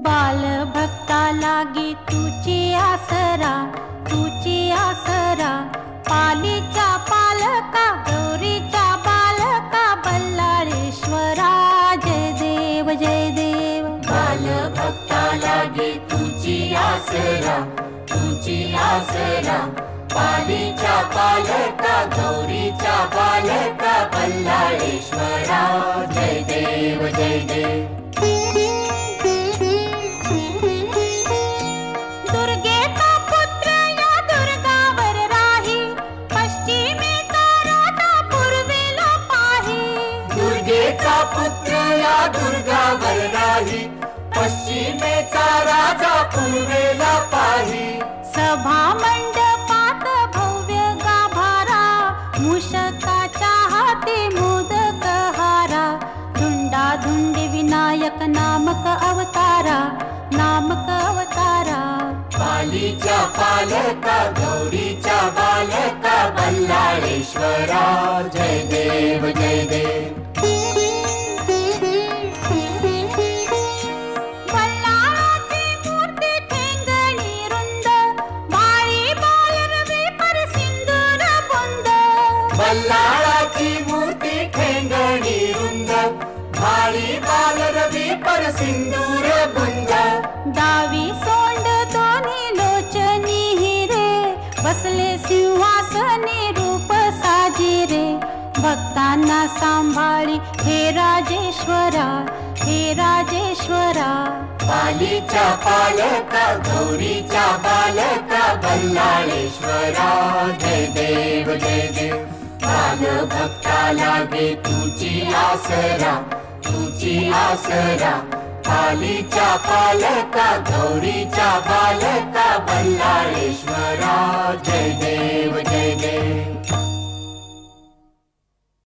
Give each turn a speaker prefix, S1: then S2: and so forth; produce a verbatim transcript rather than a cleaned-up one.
S1: बाल भक्ता लागे तुझी आसरा, तुझी आसरा. पालीच्या पालका गौरीच्या बालका बल्लाळेश्वरा. जय देव जय देव.
S2: बाल भक्ता लागे तुझी आसरा, तुझी आसरा. पालीच्या पालका गौरीच्या बालका बल्लाळेश्वरा. जय देव जय देव.
S1: दुर्गेचा पुत्र या दुर्गावर राही, पश्चिमेचा राजा पूर्वेला पाही.
S2: दुर्गेचा पुत्र या दुर्गावर राही, पश्चिमेचा राजा पूर्वेला पाही.
S1: सभा मंडपात भव्य गाभारा, मूषकाच्या हाती मोदक हारा. धुंडा धुंडी विनायक नामक अवतारा, नामक अवतारा.
S2: पालीच्या पालका गौरीच्या बालका बल्लाळेश्वरा. जय देव जय देव.
S1: बल्लाळाची मूर्ती ठेंगणी रुंद, भाळी बालरवी पर सिंदूर बुंद.
S2: बल्लाळाची मूर्ती ठेंगणी रुंद, भाळी बालरवी पर सिंदूर बुंद.
S1: डावी सोंड दोन्ही लोचनी हिरे, बसले सिंहासनी रूप साजिरे. भक्तांना सांभाळी हे राजेश्वरा, हे राजेश्वरा.
S2: पालीच्या पालका गौरीच्या बालका बल्लाळेश्वरा. जय देव जय देव. बाल भक्ता लागे तुझी आसरा, तुझी आसरा. पालीच्या पालका गौरीच्या बालका बल्लाळेश्वरा. जय देव.